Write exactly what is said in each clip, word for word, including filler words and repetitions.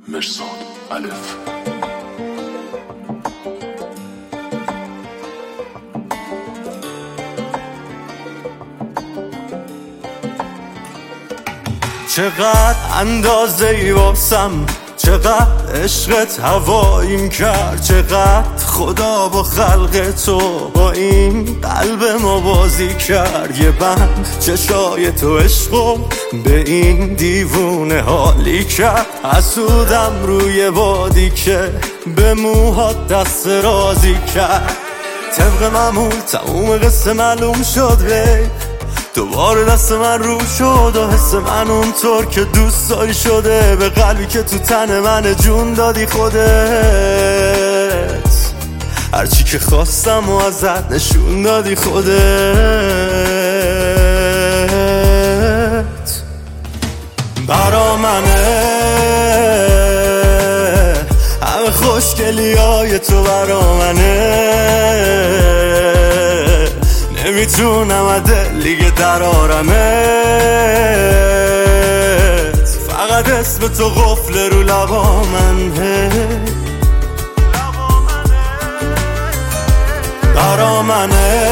مرصاد الف. چقدر اندازه ای واسم، چقدر عشقت هواییم کرد، چقدر خدا با خلق تو با این قلب ما بازی کرد. یه بند چشای تو عشقو به این دیوونه حالی کرد. حسودم روی وادی که به موهات دست رازی کرد. طبق معمول تموم قصه معلوم شد غیب، دوباره دست من رو شد و حس من اونطور که دوست داری شده. به قلبی که تو تن من جون دادی خودت، هرچی که خواستم و ازت نشون دادی خودت. برا منه همه خوشگلی های تو، برا منه نمیتونم دلیگه در آرمت. فقط اسم تو قفل رو لبا منه. برا منه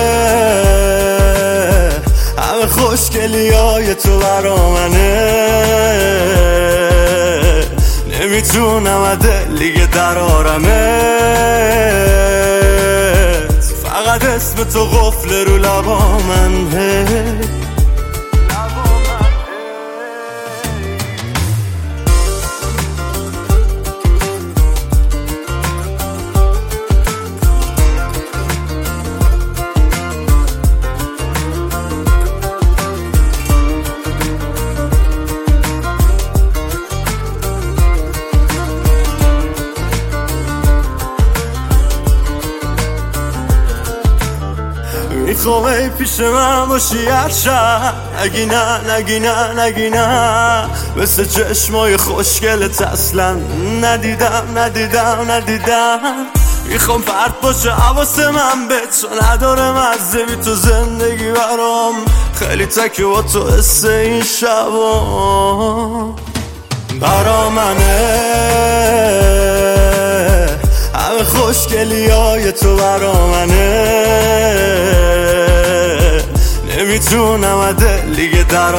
همه خوشگلی های تو، برا منه نمیتونم دلیگه در آرمت. فقط اسم تو قفل رو لبا منه. میخوام ای پیش من باشی هر شب، نگی نه نگی نه نگی نه. مثل چشمای خوشگلت اصلا ندیدم ندیدم ندیدم. میخوام پرت باشه حواس من به تو، نداره مزه بی تو زندگی برام. خیلی تکه با تو حس این شبا. برا منه همه خوشگلی های تو، برا منه نمیتونم دلیگه در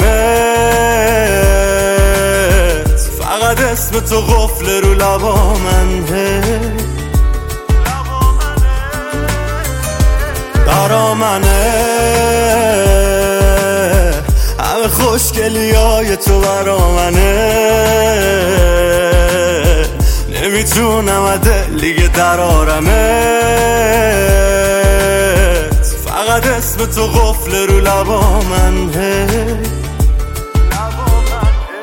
آرمت. فقط اسم تو قفل رو لبا منه. برا منه همه خوشگلی های تو، برا منه نمیتونم دلیگه در آرمت. فقط اسم تو قفل رو لبا منه.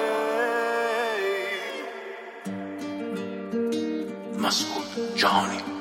مسعود جهانی.